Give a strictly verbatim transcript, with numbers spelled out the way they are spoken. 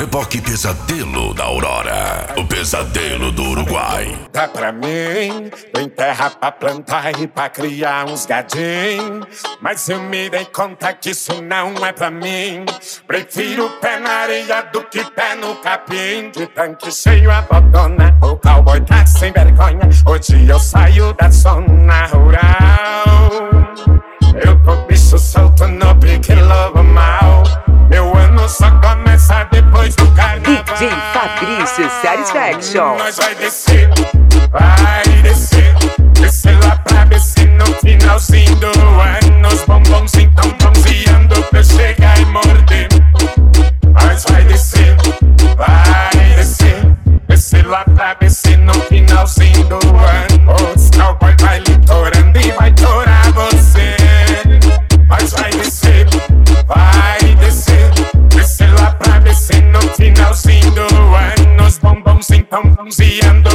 reboque pesadelo da Aurora, o pesadelo do Uruguai. Dá pra mim, tem terra pra plantar e pra criar uns gadinhos, mas eu me dei conta que isso não é pra mim. Prefiro pé na areia do que pé no capim. De tanque cheio abandona, o cowboy tá sem vergonha. Hoje eu saio da zona rural. Eu tô bicho solto no pique lobo mal. Meu ano só começa depois do carnaval. D J Fabrício Satisfaction. Nós vai descer, vai descer, descer lá pra B C no finalzinho do ano. Os bombons então bronzeando pra eu chegar e morder. Nós vai descer, vai descer, descer lá pra B C no finalzinho do ano. Os cowboy vai litorando e vai torar você. Nós vai descer, vai descer, descer lá pra B C no finalzinho do ano. Os bombons então bronzeando